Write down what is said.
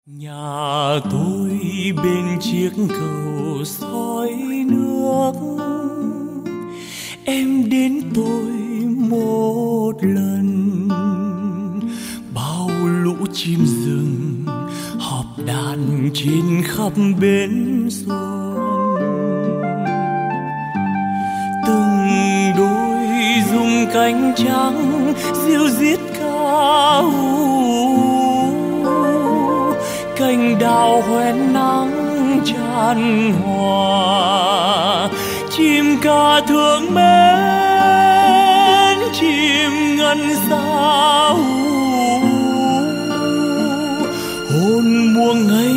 Nhà tôi bên chiếc cầu soi nước, em đến tôi một lần. Bao lũ chim rừng họp đàn trên khắp bến xuân. Từng đôi rung cánh trắng ríu rít ca cành đào hoen nắng tràn hòa. Chim ca thương mến chim ngân xa hồn muông ngây